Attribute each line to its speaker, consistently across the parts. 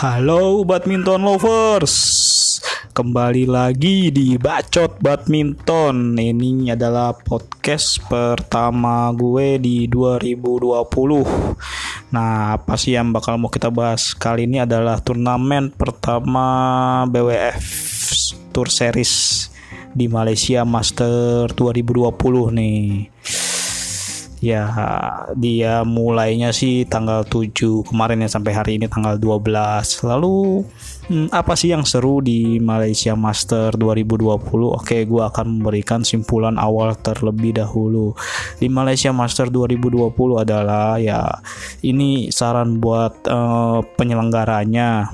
Speaker 1: Halo badminton lovers, kembali lagi di Bacot Badminton. Ini adalah podcast pertama gue di 2020. Nah, apa sih yang bakal mau kita bahas kali ini adalah turnamen pertama BWF Tour Series di Malaysia Master 2020 nih. Ya, dia mulainya sih tanggal 7 kemarin ya, sampai hari ini tanggal 12. Lalu apa sih yang seru di Malaysia Master 2020? Oke, gue akan memberikan simpulan awal terlebih dahulu. Di Malaysia Master 2020 adalah ini saran buat penyelenggaranya.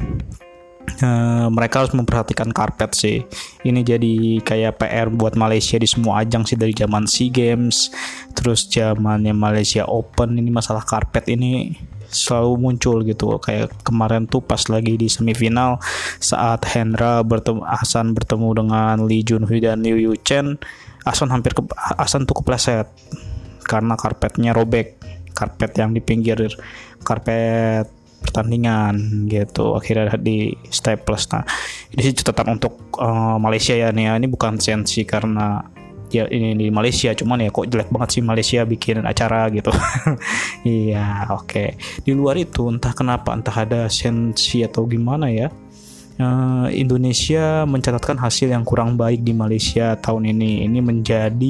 Speaker 1: Mereka harus memperhatikan karpet sih. Ini jadi kayak PR buat Malaysia di semua ajang sih, dari zaman SEA Games, terus zamannya Malaysia Open. Ini masalah karpet ini selalu muncul gitu. Kayak kemarin tuh pas lagi di semifinal saat Hasan bertemu dengan Lee Junhui dan Liu Yu Chen, Hasan tuh kepleset karena karpetnya robek. Karpet yang di pinggir karpet pertandingan gitu, akhirnya di staples. Nah, ini sih catatan untuk Malaysia ya nih. Ini bukan sensi karena ya ini di Malaysia, cuman ya kok jelek banget sih Malaysia bikin acara gitu. Iya, oke. Di luar itu entah kenapa, entah ada sensi atau gimana ya, Indonesia mencatatkan hasil yang kurang baik di Malaysia tahun ini. Ini menjadi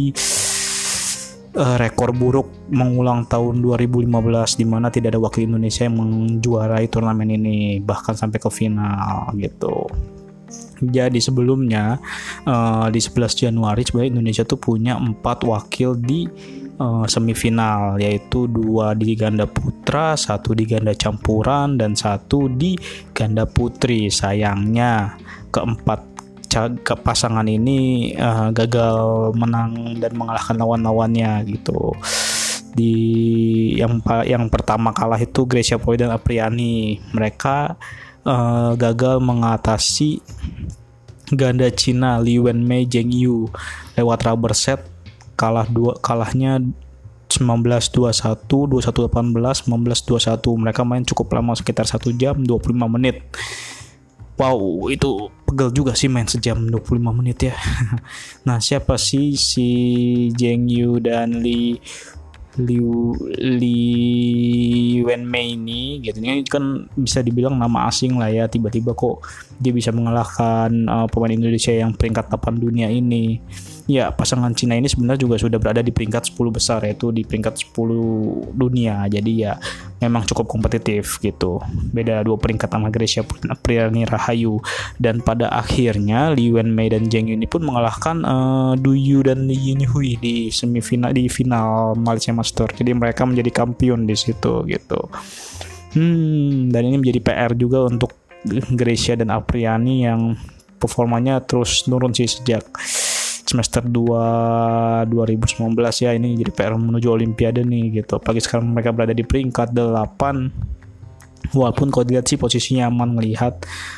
Speaker 1: rekor buruk mengulang tahun 2015, di mana tidak ada wakil Indonesia yang menjuarai turnamen ini, bahkan sampai ke final gitu. Jadi sebelumnya di 11 Januari sebenarnya Indonesia tuh punya 4 wakil di semifinal, yaitu 2 di ganda putra, 1 di ganda campuran, dan 1 di ganda putri. Sayangnya pasangan ini gagal menang dan mengalahkan lawan-lawannya gitu. Di yang pertama kalah itu Gracia Poli dan Apriani. Mereka gagal mengatasi ganda Cina Li Wenmei Zheng Yu lewat rubber set. Kalahnya 19-21, 21-18, 19-21. Mereka main cukup lama, sekitar 1 jam 25 menit. Wow, itu pegel juga sih main sejam 25 menit ya. Nah, siapa sih si Zheng Yu dan Li Wenmei ini gitu. Ini kan bisa dibilang nama asing lah ya. Tiba-tiba kok dia bisa mengalahkan pemain Indonesia yang peringkat 8 dunia ini. Ya, pasangan Cina ini sebenarnya juga sudah berada di peringkat 10 besar, yaitu di peringkat 10 dunia. Jadi ya memang cukup kompetitif gitu. Beda 2 peringkat sama Gracia Apriani Rahayu. Dan pada akhirnya Li Wenmei dan Zheng Yu ini pun mengalahkan Du Yu dan Li Yinhui di final Malaysia Master. Jadi mereka menjadi kampion di situ gitu. Dan ini menjadi PR juga untuk Gracia dan Apriani yang performanya terus turun sih sejak semester 2 2019 ya. Ini jadi PR menuju Olimpiade nih gitu. Apalagi sekarang mereka berada di peringkat 8. Walaupun kalau dilihat sih posisinya aman, melihat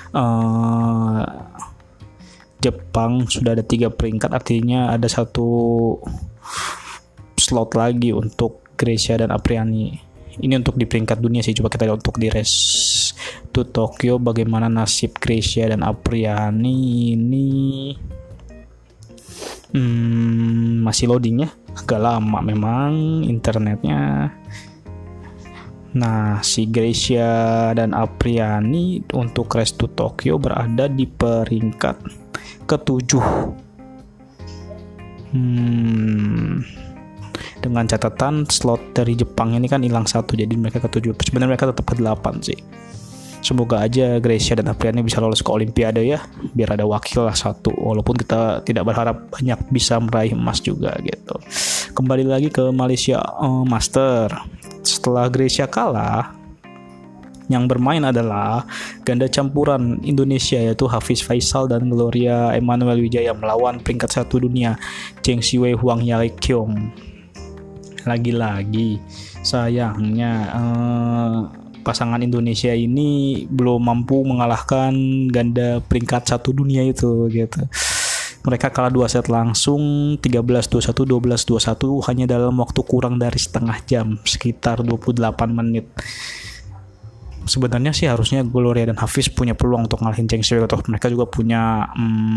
Speaker 1: Jepang sudah ada 3 peringkat, artinya ada 1 slot lagi untuk Gracia dan Apriani. Ini untuk di peringkat dunia sih. Coba kita lihat untuk di race to Tokyo bagaimana nasib Gracia dan Apriani ini. Masih loading ya, agak lama memang internetnya. Nah, si Gracia dan Apriani untuk race to Tokyo berada di peringkat ke-7. Dengan catatan slot dari Jepang ini kan hilang 1, jadi mereka ke-7. Sebenarnya mereka tetap ke-8 sih. Semoga aja Gracia dan Apriani bisa lolos ke Olimpiade ya, biar ada wakil lah 1. Walaupun kita tidak berharap banyak bisa meraih emas juga gitu. Kembali lagi ke Malaysia Master. Setelah Gracia kalah, yang bermain adalah ganda campuran Indonesia, yaitu Hafiz Faisal dan Gloria Emmanuel Wijaya melawan peringkat 1 dunia Cheng Siwei Huang Yai Kiong. Lagi-lagi sayangnya pasangan Indonesia ini belum mampu mengalahkan ganda peringkat 1 dunia itu gitu. Mereka kalah 2 set langsung, 13-21, 12-21 hanya dalam waktu kurang dari setengah jam, sekitar 28 menit. sebenarnya sih harusnya Gloria dan Hafiz punya peluang untuk ngalahin Zheng Siwei, atau mereka juga punya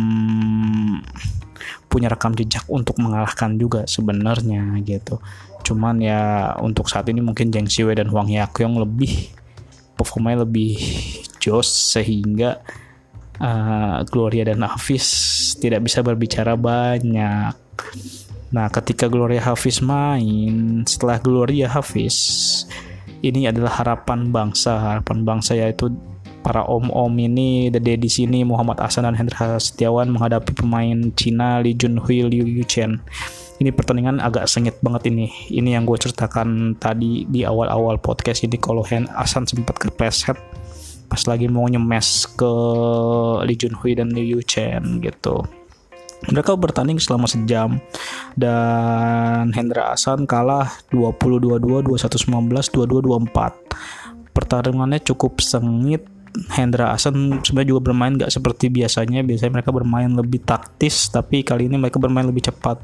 Speaker 1: rekam jejak untuk mengalahkan juga sebenarnya gitu. Cuman ya untuk saat ini mungkin Zheng Siwei dan Hwang Yakyong performanya lebih jos, sehingga Gloria dan Hafiz tidak bisa berbicara banyak. Nah, ketika Gloria Hafiz main, setelah Gloria Hafiz, ini adalah harapan bangsa yaitu para om-om ini, Dede di sini, Muhammad Ahsan dan Hendra Setiawan menghadapi pemain Cina Lee Junhui, Liu Yuchen. Ini pertandingan agak sengit banget ini. Ini yang gue ceritakan tadi di awal-awal podcast ini, kalau Ahsan sempat kepleset pas lagi mau nyemes ke Lee Junhui dan Liu Yuchen gitu. Mereka bertanding selama sejam dan Hendra Ahsan kalah 20-22, 21-19, 22-24. Pertarungannya cukup sengit. Hendra Ahsan sebenarnya juga bermain gak seperti biasanya. Biasanya mereka bermain lebih taktis, tapi kali ini mereka bermain lebih cepat.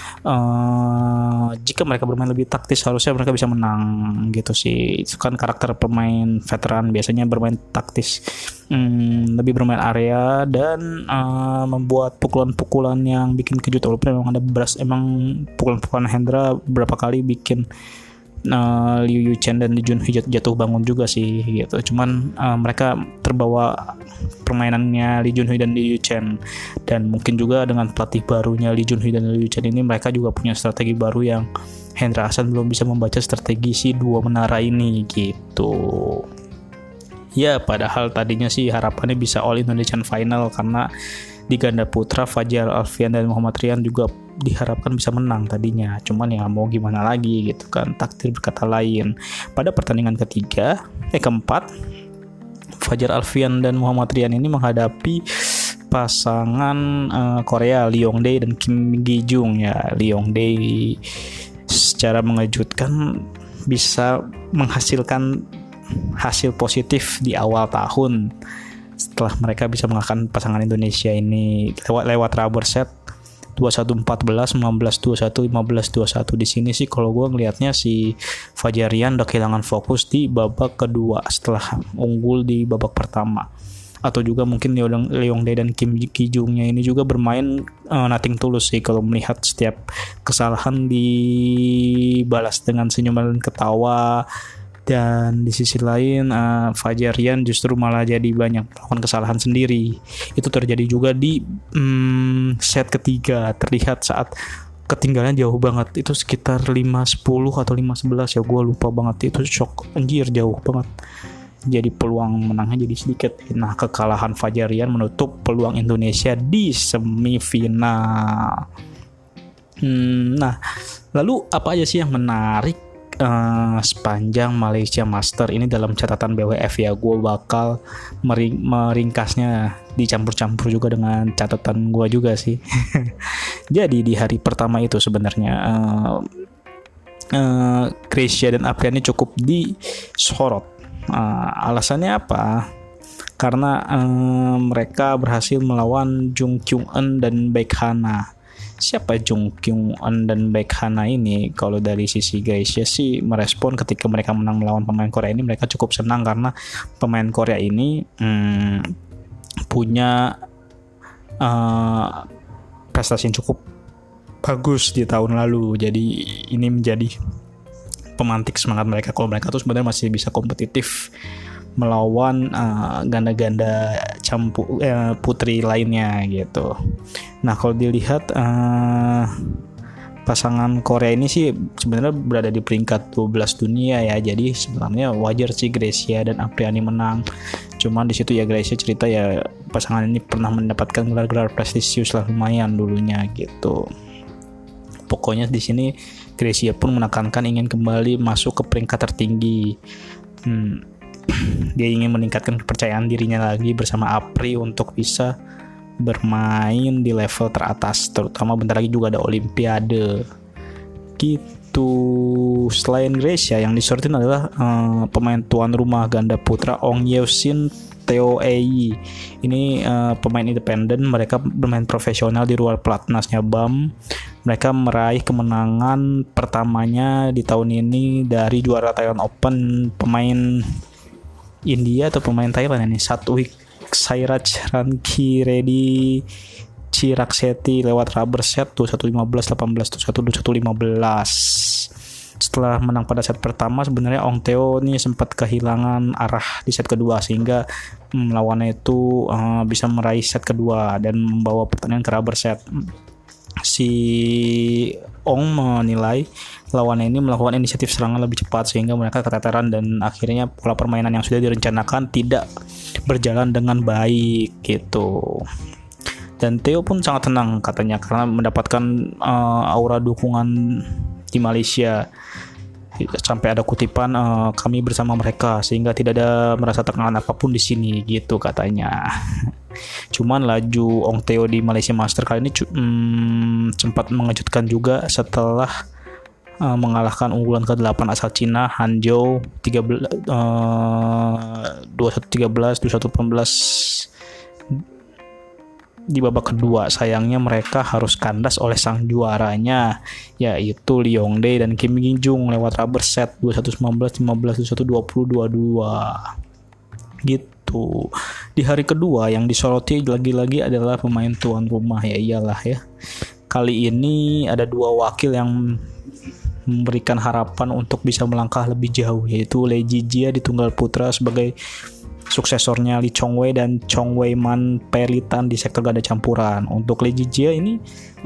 Speaker 1: Jika mereka bermain lebih taktis, harusnya mereka bisa menang gitu sih. Itu kan karakter pemain veteran, biasanya bermain taktis, lebih bermain area dan membuat pukulan-pukulan yang bikin kejut. Walaupun emang pukulan-pukulan Hendra berapa kali bikin Liu Yuchen dan Lee Junhui jatuh bangun juga sih gitu. Cuman mereka terbawa permainannya Lee Junhui dan Liu Yuchen, dan mungkin juga dengan pelatih barunya Lee Junhui dan Liu Yuchen ini, mereka juga punya strategi baru yang Hendra Ahsan belum bisa membaca strategi si dua menara ini gitu. Ya, padahal tadinya sih harapannya bisa All Indonesian Final, karena di ganda putra Fajar Alfian dan Muhammad Rian juga diharapkan bisa menang tadinya. Cuman ya mau gimana lagi gitu kan, takdir berkata lain. Pada pertandingan keempat, Fajar Alfian dan Muhammad Rian ini menghadapi pasangan Korea, Lee Yong-dae dan Kim Gi-jung ya. Lee Yong-dae secara mengejutkan bisa menghasilkan hasil positif di awal tahun setelah mereka bisa mengalahkan pasangan Indonesia ini lewat rubber set 21-14, 15-21, 15-21. Di sini sih kalau gue ngelihatnya si Fajarian udah kehilangan fokus di babak kedua setelah unggul di babak pertama. Atau juga mungkin Leongdae dan Kim Ki-jungnya ini juga bermain nothing tulus sih, kalau melihat setiap kesalahan dibalas dengan senyuman dan ketawa. Dan di sisi lain Fajarian justru malah jadi banyak melakukan kesalahan sendiri. Itu terjadi juga di set ketiga. Terlihat saat ketinggalan jauh banget, itu sekitar 5-10 atau 5-11 ya, gue lupa banget. Itu shock, anjir jauh banget. Jadi peluang menangnya jadi sedikit. Nah, kekalahan Fajarian menutup peluang Indonesia di semifinal. Nah, lalu apa aja sih yang menarik sepanjang Malaysia Master ini dalam catatan BWF ya? Gue bakal meringkasnya, dicampur-campur juga dengan catatan gue juga sih. Jadi di hari pertama itu sebenarnya Gracia dan Apriani cukup disorot. Alasannya apa? Karena mereka berhasil melawan Jung Kyung Eun dan Baek Hana. Siapa Jung Kyung Eun dan Baek Hana ini? Kalau dari sisi Gracia sih merespon ketika mereka menang melawan pemain Korea ini, mereka cukup senang karena pemain Korea ini punya prestasi yang cukup bagus di tahun lalu. Jadi ini menjadi pemantik semangat mereka kalau mereka tuh sebenarnya masih bisa kompetitif melawan ganda-ganda putri lainnya gitu. Nah, kalau dilihat pasangan Korea ini sih sebenarnya berada di peringkat 12 dunia ya. Jadi sebenarnya wajar sih Gracia dan Apriani menang. Cuman di situ ya Gracia cerita ya pasangan ini pernah mendapatkan gelar-gelar prestisius lah lumayan dulunya gitu. Pokoknya di sini Gracia pun menekankan ingin kembali masuk ke peringkat tertinggi. Dia ingin meningkatkan kepercayaan dirinya lagi bersama Apri untuk bisa bermain di level teratas, terutama bentar lagi juga ada Olimpiade gitu. Selain Gracia, yang disorotin adalah pemain tuan rumah ganda putra Ong Yeo-shin, Theo Ei. Ini pemain independen, mereka bermain profesional di luar pelatnasnya BAM. Mereka meraih kemenangan pertamanya di tahun ini dari juara Thailand Open. Pemain India atau pemain Thailand ini, Satwik Sairaj Ranki Chirag Shetty lewat rubber set 21-15, 18-21, 21-15. Setelah menang pada set pertama, sebenarnya Ong Teo ini sempat kehilangan arah di set kedua, sehingga lawannya itu bisa meraih set kedua dan membawa pertandingan ke rubber set. Si Ong menilai lawannya ini melakukan inisiatif serangan lebih cepat sehingga mereka keteteran, dan akhirnya pola permainan yang sudah direncanakan tidak berjalan dengan baik gitu. Dan Theo pun sangat tenang katanya karena mendapatkan aura dukungan di Malaysia, sampai ada kutipan kami bersama mereka sehingga tidak ada merasa tekanan apapun di sini gitu katanya. Cuman laju Ong Teo di Malaysia Master kali ini sempat mengejutkan juga setelah mengalahkan unggulan ke-8 asal Cina Han Zhou 21-13, 21-18 di babak kedua. Sayangnya mereka harus kandas oleh sang juaranya, yaitu Lee Yongdae dan Kim Ginjung lewat rubber set 21-19, 15-21, 20-22 gitu. Di hari kedua yang disoroti lagi-lagi adalah pemain tuan rumah, ya iyalah ya. Kali ini ada dua wakil yang memberikan harapan untuk bisa melangkah lebih jauh, yaitu Lee Jijia di tunggal putra sebagai suksesornya Lee Chong Wei dan Chong Wei Man Peritan di sektor ganda campuran. Untuk Lee Jijia ini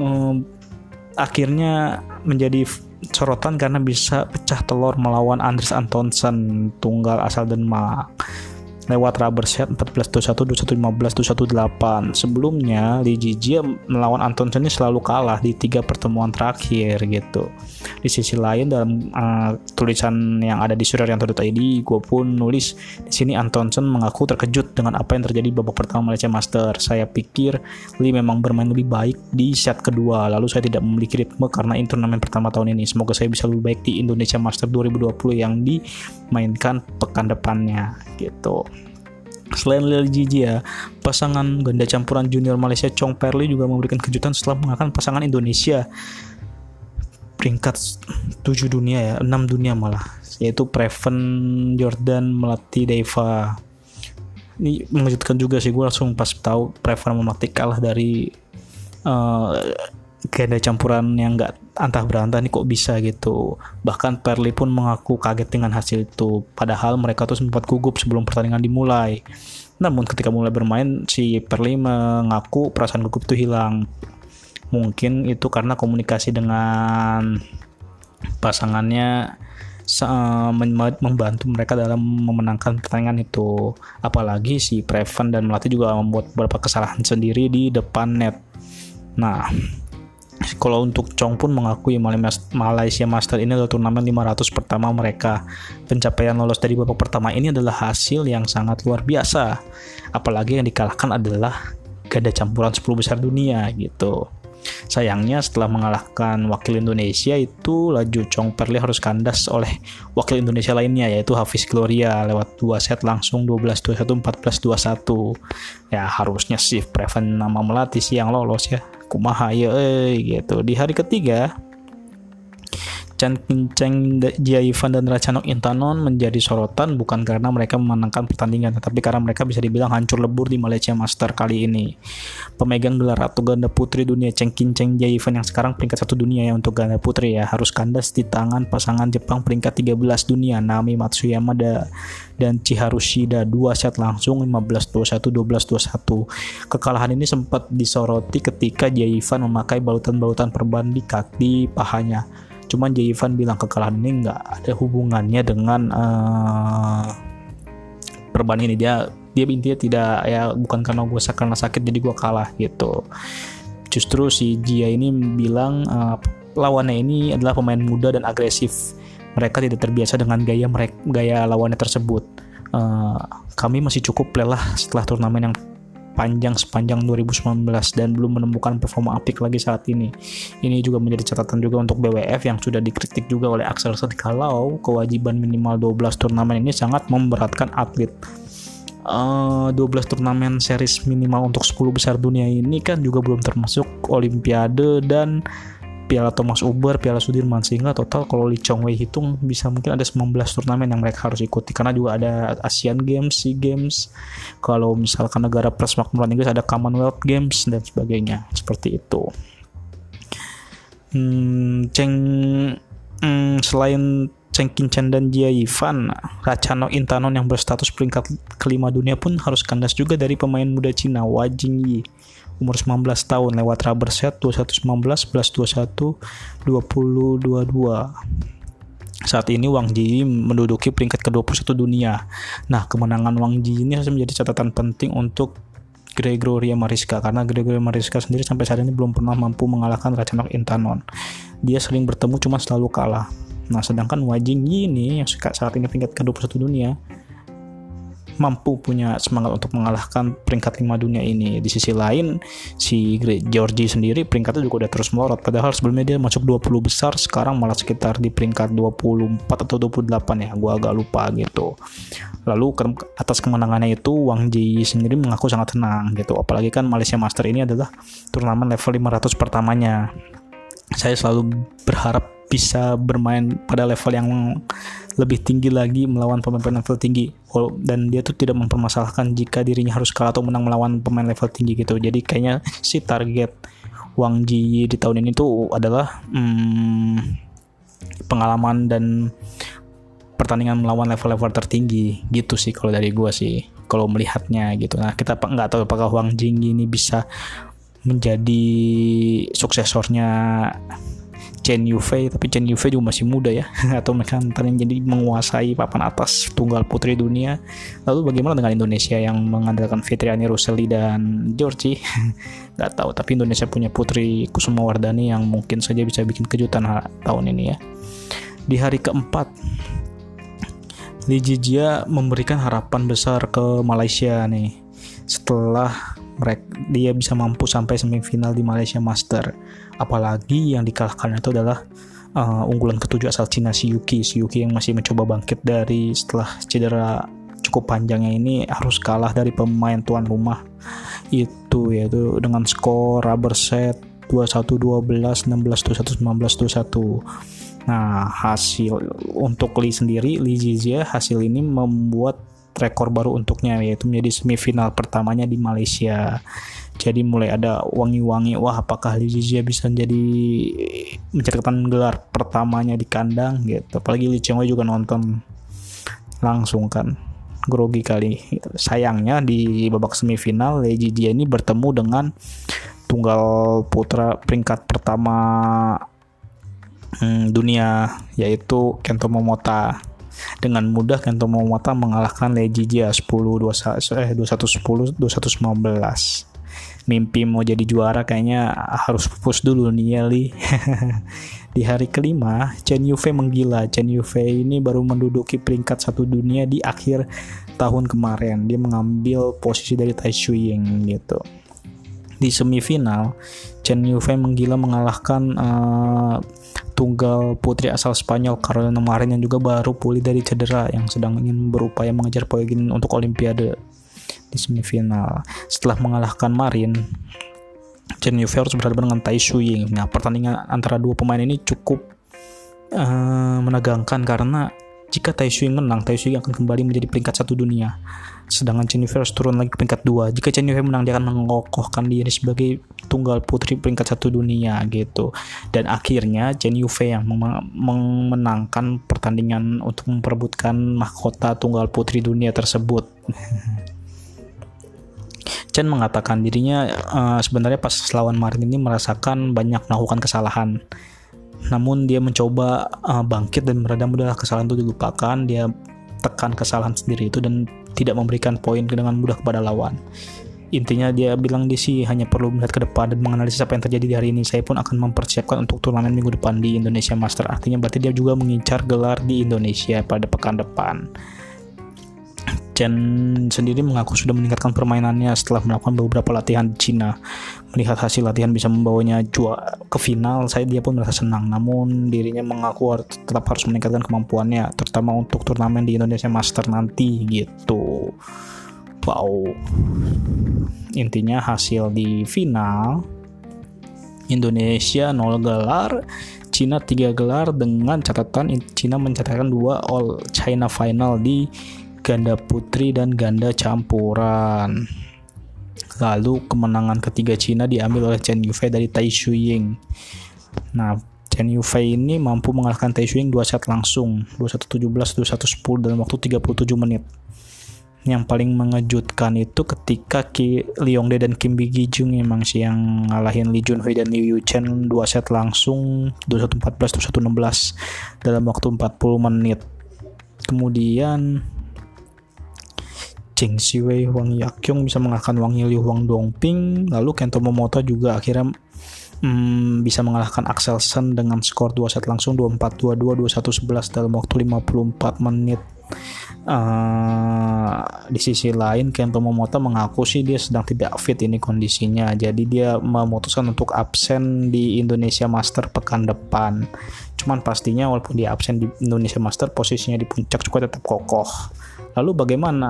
Speaker 1: akhirnya menjadi sorotan karena bisa pecah telur melawan Andres Antonsen tunggal asal Denmark lewat rubber set 14-21, 21-15, 21-8. Sebelumnya Lee Jijia melawan Antonsen ini selalu kalah di 3 pertemuan terakhir gitu. Di sisi lain dalam tulisan yang ada di suryanto.id, gue pun nulis di sini Antonsen mengaku terkejut dengan apa yang terjadi di babak pertama Malaysia Master. Saya pikir Lee memang bermain lebih baik di set kedua, lalu saya tidak memiliki ritme karena ini turnamen pertama tahun ini. Semoga saya bisa lebih baik di Indonesia Master 2020 yang dimainkan pekan depannya gitu. Selain Lee Jijia, pasangan ganda campuran junior Malaysia Chong Perley juga memberikan kejutan setelah mengalahkan pasangan Indonesia peringkat 7 dunia 6 dunia malah, yaitu Preven Jordan Melati Deva. Ini mengejutkan juga sih, gue langsung pas tahu Preven Melati kalah dari ganda campuran yang gak antah berantah, nih kok bisa gitu. Bahkan Perley pun mengaku kaget dengan hasil itu, padahal mereka tuh sempat gugup sebelum pertandingan dimulai. Namun ketika mulai bermain, si Perley mengaku perasaan gugup itu hilang. Mungkin itu karena komunikasi dengan pasangannya membantu mereka dalam memenangkan pertandingan itu. Apalagi si Preven dan Melati juga membuat beberapa kesalahan sendiri di depan net. Nah, kalau untuk Chong pun mengakui Malaysia Master ini adalah turnamen 500 pertama mereka. Pencapaian lolos dari babak pertama ini adalah hasil yang sangat luar biasa. Apalagi yang dikalahkan adalah ganda campuran 10 besar dunia gitu. Sayangnya setelah mengalahkan wakil Indonesia itu, laju Chong Perley harus kandas oleh wakil Indonesia lainnya, yaitu Hafiz Gloria lewat 2 set langsung 12-21, 14-21. Ya harusnya sih Preven nama Melati sih yang lolos ya. Kumaha ya gitu. Di hari ketiga, Chan Kinceng, Jaivan dan Ratchanok Intanon menjadi sorotan bukan karena mereka memenangkan pertandingan, tetapi karena mereka bisa dibilang hancur lebur di Malaysia Master kali ini. Pemegang gelar Ratu Ganda Putri Dunia Chen Kinceng Jaivan yang sekarang peringkat 1 dunia ya untuk ganda putri ya, harus kandas di tangan pasangan Jepang peringkat 13 dunia Naomi Matsuyama dan Chiharu Shida 2 set langsung 15-21, 12-21. Kekalahan ini sempat disoroti ketika Jaivan memakai balutan-balutan perban di kaki pahanya. Cuman Jaivan bilang kekalahan ini nggak ada hubungannya dengan perban ini. Dia intinya tidak ya, bukan karena gue sakit jadi gue kalah gitu. Justru si Jia ini bilang lawannya ini adalah pemain muda dan agresif. Mereka tidak terbiasa dengan gaya lawannya tersebut. Kami masih cukup lelah setelah turnamen yang panjang sepanjang 2019 dan belum menemukan performa apik lagi saat ini. Ini juga menjadi catatan juga untuk BWF yang sudah dikritik juga oleh Axel Seth kalau kewajiban minimal 12 turnamen ini sangat memberatkan atlet. 12 turnamen series minimal untuk 10 besar dunia ini kan juga belum termasuk Olimpiade dan Piala Thomas Uber, Piala Sudirman, sehingga total kalau Lee Chong Wei hitung bisa mungkin ada 19 turnamen yang mereka harus ikuti, karena juga ada Asian Games, SEA Games, kalau misalkan negara Persemakmuran Inggris ada Commonwealth Games dan sebagainya, seperti itu. Selain Cheng Qinchan dan Jia Yifan, Ratchanok Intanon yang berstatus peringkat kelima dunia pun harus kandas juga dari pemain muda Cina Hua Jingyi, umur 19 tahun, lewat rubber set 21-19, 11-21, 20-22. Saat ini Wang Jingyi menduduki peringkat ke-21 dunia. Nah, kemenangan Wang Jingyi ini harus menjadi catatan penting untuk Gregoria Mariska, karena Gregoria Mariska sendiri sampai saat ini belum pernah mampu mengalahkan Ratchanok Intanon. Dia sering bertemu cuma selalu kalah. Nah, sedangkan Hua Jingyi ini yang saat ini peringkat ke-21 dunia mampu punya semangat untuk mengalahkan peringkat 5 dunia ini. Di sisi lain, si Georgie sendiri peringkatnya juga udah terus melorot, padahal sebelumnya dia masuk 20 besar, sekarang malah sekitar di peringkat 24 atau 28 ya, gua agak lupa gitu. Lalu atas kemenangannya itu Wang Jingyi sendiri mengaku sangat tenang gitu, apalagi kan Malaysia Master ini adalah turnamen level 500 pertamanya. Saya selalu berharap bisa bermain pada level yang lebih tinggi lagi melawan pemain level tinggi, dan dia tuh tidak mempermasalahkan jika dirinya harus kalah atau menang melawan pemain level tinggi gitu. Jadi kayaknya si target Wang Jingyi di tahun ini tuh adalah pengalaman dan pertandingan melawan level-level tertinggi gitu sih kalau dari gua sih, kalau melihatnya gitu. Nah, kita nggak tahu apakah Wang Jingyi ini bisa menjadi suksesornya Chen Yufei, tapi Chen Yufei juga masih muda ya, atau mereka ntar yang jadi menguasai papan atas tunggal putri dunia. Lalu bagaimana dengan Indonesia yang mengandalkan Fitriani Ruseli dan Georgie? Gak tahu, tapi Indonesia punya Putri Kusumawardhani yang mungkin saja bisa bikin kejutan tahun ini ya. Di hari keempat, Lee Zhijia memberikan harapan besar ke Malaysia nih, setelah dia bisa mampu sampai semifinal di Malaysia Master. Apalagi yang dikalahkan itu adalah unggulan ketujuh asal Cina, si Yuki yang masih mencoba bangkit dari setelah cedera cukup panjangnya ini, harus kalah dari pemain tuan rumah itu, yaitu dengan skor rubber set 21-12, 16-21, 19-21. Nah, hasil untuk Lee sendiri, Lee Zhijia, hasil ini membuat rekor baru untuknya, yaitu menjadi semifinal pertamanya di Malaysia. Jadi mulai ada wangi-wangi, wah apakah Lee Zhijia bisa mencatatkan gelar pertamanya di kandang gitu. Apalagi Lee Chong Wei juga nonton langsung kan, grogi kali. Sayangnya di babak semifinal Lee Zhijia ini bertemu dengan tunggal putra peringkat pertama dunia, yaitu Kento Momota. Dengan mudah Kento Momota mengalahkan Lee Zhijia 21-10, 21-19. Mimpi mau jadi juara kayaknya harus pupus dulu nih ya Lee. Di hari kelima, Chen Yufei menggila. Chen Yufei ini baru menduduki peringkat 1 dunia di akhir tahun kemarin. Dia mengambil posisi dari Tai Shuying gitu. Di semifinal, Chen Yufei menggila mengalahkan tunggal putri asal Spanyol Carolina Marin yang juga baru pulih dari cedera, yang sedang ingin berupaya mengejar poin untuk Olimpiade di semifinal. Setelah mengalahkan Marin, Chen Yufei harus berhadapan dengan Tai Shuying. Nah, pertandingan antara dua pemain ini cukup menegangkan, karena jika Tai Shuying menang, Tai Shuying akan kembali menjadi peringkat 1 dunia. Sedangkan Chen Yufei harus turun lagi ke peringkat 2. Jika Chen Yufei menang, dia akan mengokohkan diri sebagai tunggal putri peringkat 1 dunia gitu. Dan akhirnya Chen Yufei yang memenangkan pertandingan untuk memperebutkan mahkota tunggal putri dunia tersebut. Chen mengatakan dirinya sebenarnya pas lawan Marin ini merasakan banyak melakukan kesalahan. Namun dia mencoba bangkit dan meredam udahlah kesalahan itu dilupakan. Dia tekan kesalahan sendiri itu dan tidak memberikan poin dengan mudah kepada lawan. Intinya dia bilang dia sih hanya perlu melihat ke depan dan menganalisis apa yang terjadi di hari ini. Saya pun akan mempersiapkan untuk turnamen minggu depan di Indonesia Master. Artinya berarti dia juga mengincar gelar di Indonesia pada pekan depan. Chen sendiri mengaku sudah meningkatkan permainannya setelah melakukan beberapa latihan di Cina. Melihat hasil latihan bisa membawanya ke final, dia pun merasa senang. Namun dirinya mengaku tetap harus meningkatkan kemampuannya, terutama untuk turnamen di Indonesia Master nanti gitu. Wow. Intinya hasil di final Indonesia 0 gelar, Cina 3 gelar, dengan catatan Cina mencatatkan 2 All China Final di ganda putri dan ganda campuran. Lalu kemenangan ketiga Cina diambil oleh Chen Yufei dari Tai Shuying. Nah, Chen Yufei ini mampu mengalahkan Tai Shuying 2 set langsung, 21-17, 21-10 dalam waktu 37 menit. Yang paling mengejutkan itu ketika Li Yongdae dan Kim Bi-jung memang sih yang ngalahin Lee Junhui dan Liu Yuchen 2 set langsung, 21-14, 21-16 dalam waktu 40 menit. Kemudian Cheng Siwei, Wang Yaqiong bisa mengalahkan Wang Yiliu, Wang Dongping. Lalu Kento Momota juga akhirnya bisa mengalahkan Axel Sen dengan skor 2 set langsung, 24-22, 21-11 dalam waktu 54 menit. Di sisi lain Kento Momota mengaku sih dia sedang tidak fit ini kondisinya, jadi dia memutuskan untuk absen di Indonesia Master pekan depan. Cuman pastinya walaupun dia absen di Indonesia Master, posisinya di puncak juga tetap kokoh. Lalu bagaimana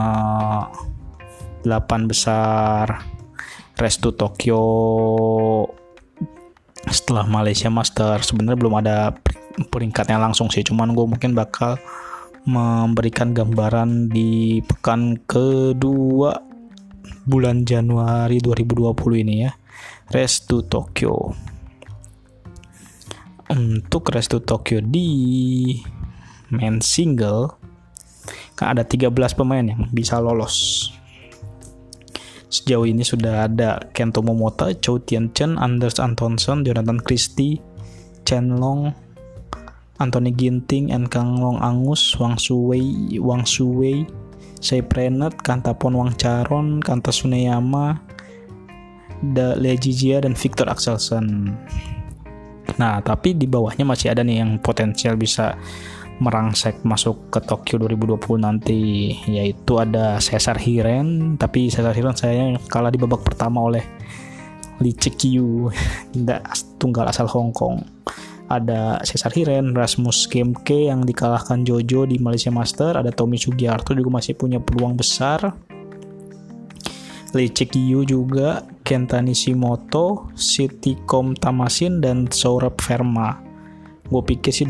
Speaker 1: 8 besar Race to Tokyo setelah Malaysia Master? Sebenarnya belum ada peringkatnya langsung sih, cuman gue mungkin bakal memberikan gambaran di pekan kedua bulan Januari 2020 ini ya. Race to Tokyo. Untuk Race to Tokyo di main single kan ada 13 pemain yang bisa lolos. Sejauh ini sudah ada Kento Momota, Chou Tien-chen, Anders Antonsen, Jonathan Christie, Chen Long, Anthony Ginting, Enkang Long Angus, Wang Suwei, Sei Prenet, Kantapon Wangcharoen, Kanta Tsuneyama, Le Jijia, dan Victor Axelsen. Nah, tapi di bawahnya masih ada nih yang potensial bisa merangsek masuk ke Tokyo 2020 nanti, yaitu ada Cesar Hiren, tapi Cesar Hiren sayangnya kalah di babak pertama oleh Lee Chik-yu, tunggal asal Hong Kong. Ada Cesar Hiren, Rasmus Kemke yang dikalahkan Jojo di Malaysia Master, ada Tommy Sugiarto juga masih punya peluang besar, Lee Chik-yu juga, Kenta Nishimoto, Sitikom Tamasin, dan Saurabh Verma. Gue pikir sih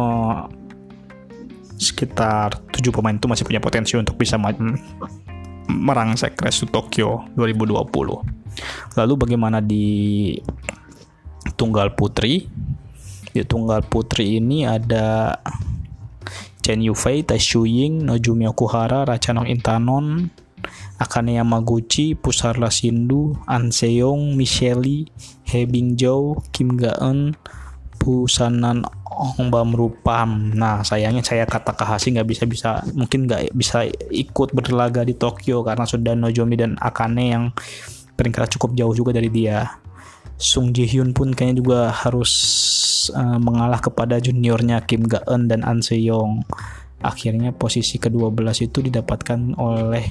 Speaker 1: sekitar 7 pemain itu masih punya potensi untuk bisa merangsek Race to Tokyo 2020. Lalu bagaimana di tunggal putri? Di tunggal putri ini ada Chen Yufei, Tai Shuying, Nojumi Okuhara, Ratchanok Intanon, Akane Yamaguchi, Pusarla Sindhu, An Seong, Michele, He Bingzhou, Kim Ga-eun, Busanan Ongbamrupam. Nah, sayangnya saya Takahashi mungkin nggak bisa ikut berlaga di Tokyo karena sudah Nozomi dan Akane yang peringkat cukup jauh juga dari dia. Sung Ji-hyun pun kayaknya juga harus mengalah kepada juniornya Kim Ga-eun dan An Seong. Akhirnya posisi ke-12 itu didapatkan oleh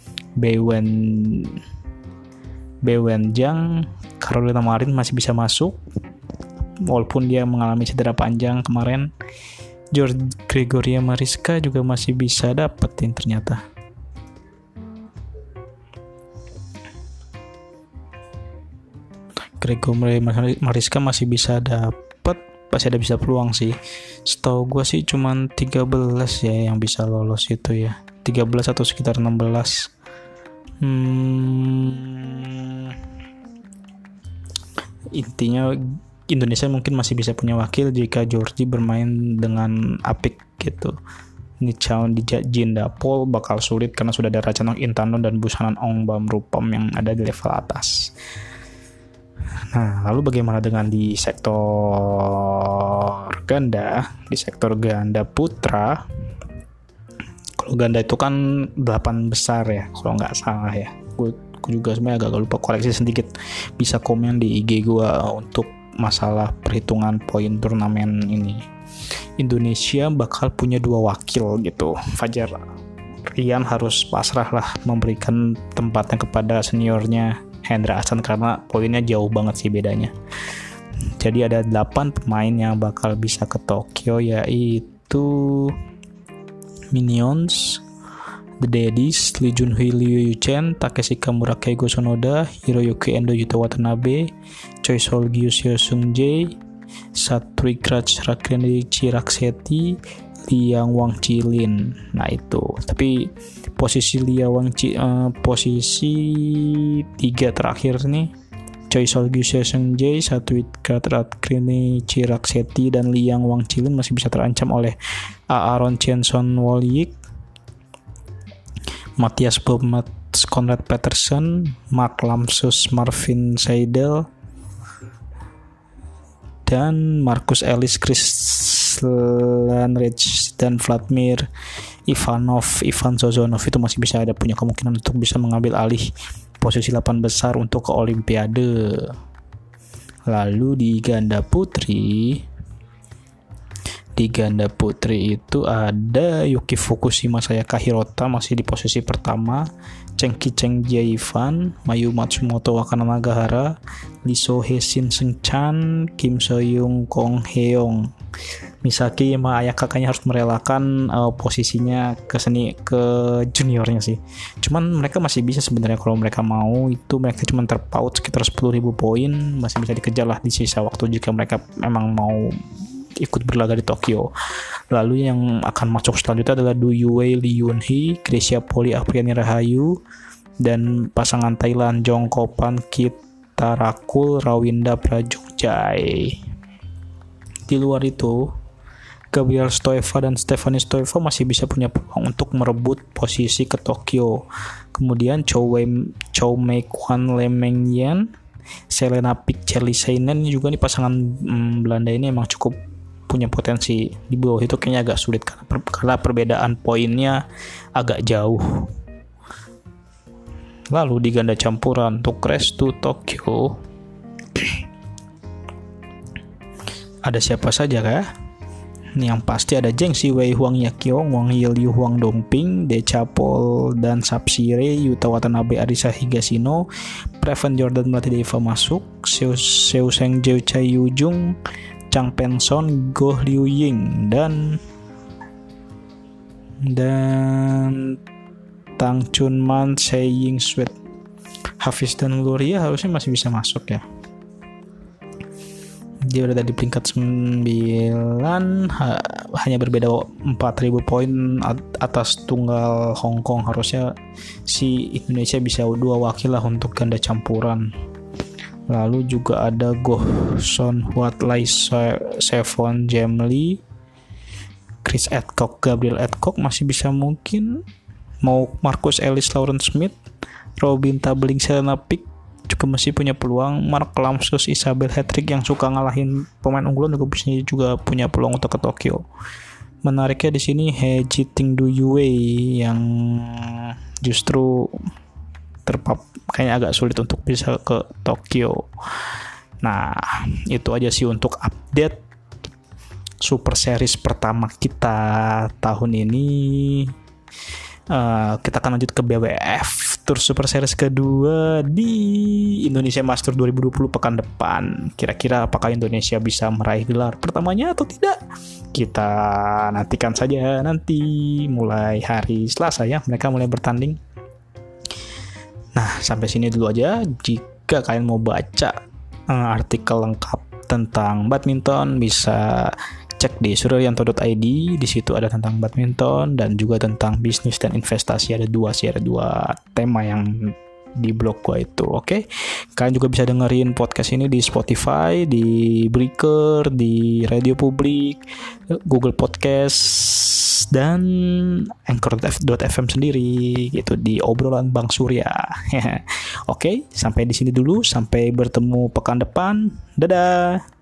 Speaker 1: Bae Wenjang. Carolina Marin masih bisa masuk walaupun dia mengalami cedera panjang kemarin. Gregoria Mariska juga masih bisa dapetin ternyata. Gregoria Mariska masih bisa dapat, pasti ada bisa peluang sih. Setahu gue sih cuman 13 ya yang bisa lolos itu ya. 13 atau sekitar 16. Intinya Indonesia mungkin masih bisa punya wakil jika Georgie bermain dengan apik gitu. Ini Chaon di Jindapol bakal sulit karena sudah ada Ratchanok Intanon dan Busanan Ongbamrupam yang ada di level atas. Nah, lalu bagaimana dengan di sektor ganda? Di sektor ganda putra, kalau ganda itu kan 8 besar ya, kalau nggak salah ya. Gue juga sebenarnya agak lupa, koreksi sedikit. Bisa komen di IG gue untuk masalah perhitungan poin turnamen ini. Indonesia bakal punya 2 wakil gitu. Fajar Rian harus pasrah lah memberikan tempatnya kepada seniornya Hendra Ahsan karena poinnya jauh banget sih bedanya. Jadi ada 8 pemain yang bakal bisa ke Tokyo, yaitu Minions, The Daddies, Lee Junhui, Liu Yuchen, Takeshi Kamura, Keigo Sonoda, Hiroyuki Endo, Yuta Watanabe, Choi Sol-gyu, Seo Seung-jae, Satwik Raj Rakrini Chirakseti, Liang Wang Chilin. Nah itu. Tapi posisi posisi 3 terakhir nih, Choi Sol-gyu, Seo Seung-jae, Satwik Raj Rakrini Chirakseti, dan Liang Wang Chilin masih bisa terancam oleh Aaron Chenson Wolyik, Matthias Bomat, Conrad Peterson, Mark Lamsus, Marvin Seidel, dan Marcus Ellis, Chris Lanrich, dan Vladimir Ivan Sozonov itu masih bisa ada punya kemungkinan untuk bisa mengambil alih posisi 8 besar untuk ke Olimpiade. Lalu di ganda putri itu ada Yuki Fukushima Hirota masih di posisi pertama, Cheng Jae-fan, Mayu Matsumoto Wakana Nagahara, Lee So-hee Shin Seung-chan, Kim So-young Kong Heong. Misaki sama ayah kakaknya harus merelakan posisinya ke juniornya sih. Cuman mereka masih bisa sebenarnya kalau mereka mau, itu mereka cuma terpaut sekitar 10.000 poin, masih bisa dikejar lah di sisa waktu jika mereka memang mau ikut berlaga di Tokyo. Lalu yang akan masuk selanjutnya adalah Du Yue, Lee Yoon-hee, Gracia Poli, Apriani Rahayu, dan pasangan Thailand Jongkopan Kitarakul, Rawinda Prajogjai. Di luar itu, Gabriel Stoeva dan Stephanie Stoeva masih bisa punya peluang untuk merebut posisi ke Tokyo. Kemudian Chow Mei-kwan, Lee Meng-yen, Selena Pick, Charlie Seinen juga nih pasangan Belanda ini emang cukup punya potensi. Di bawah itu kayaknya agak sulit karena perbedaan poinnya agak jauh. Lalu di ganda campuran untuk Race to Tokyo ada siapa saja kah? Yang pasti ada Zheng Siwei, Huang Yaqiong, Wang Yiliu, Huang Dongping, Decapol dan Sapsire, Yuta Watanabe, Arisa Higashino, Preven Jordan Melati Deva masuk, Seo Seung-jae, Chai Yu-jung, Chang Penson, Goh Liu Ying, dan Tang Chunman, Sei Ying Sweet. Hafiz dan Gloria harusnya masih bisa masuk ya. Dia udah di peringkat 9, hanya berbeda 4.000 poin atas tunggal Hong Kong. Harusnya si Indonesia bisa 2 wakil lah untuk ganda campuran. Lalu juga ada Goh Son Huat, Lai Sevon Jamli, Chris Adcock, Gabriel Adcock masih bisa mungkin. Mau Marcus Ellis, Lauren Smith, Robin Tabling, Selena Pick juga masih punya peluang. Mark Lamsus, Isabel Hattrick yang suka ngalahin pemain unggulan juga punya peluang untuk ke Tokyo. Menariknya di sini He Jiting Du Yue yang justru kayaknya agak sulit untuk bisa ke Tokyo. Nah, itu aja sih untuk update Super Series pertama kita tahun ini. Kita akan lanjut ke BWF Tour Super Series kedua di Indonesia Master 2020 pekan depan. Kira-kira apakah Indonesia bisa meraih gelar pertamanya atau tidak? Kita nantikan saja nanti mulai hari Selasa ya, mereka mulai bertanding. Nah, sampai sini dulu aja. Jika kalian mau baca artikel lengkap tentang badminton, bisa cek di suryanto.id. Di situ ada tentang badminton dan juga tentang bisnis dan investasi. Ada dua tema yang di blog gua itu. Oke. Kalian juga bisa dengerin podcast ini di Spotify, di Breaker, di Radio Publik, Google Podcast, dan Anchor.fm sendiri gitu, di obrolan Bang Surya. Oke, sampai di sini dulu. Sampai bertemu pekan depan. Dadah.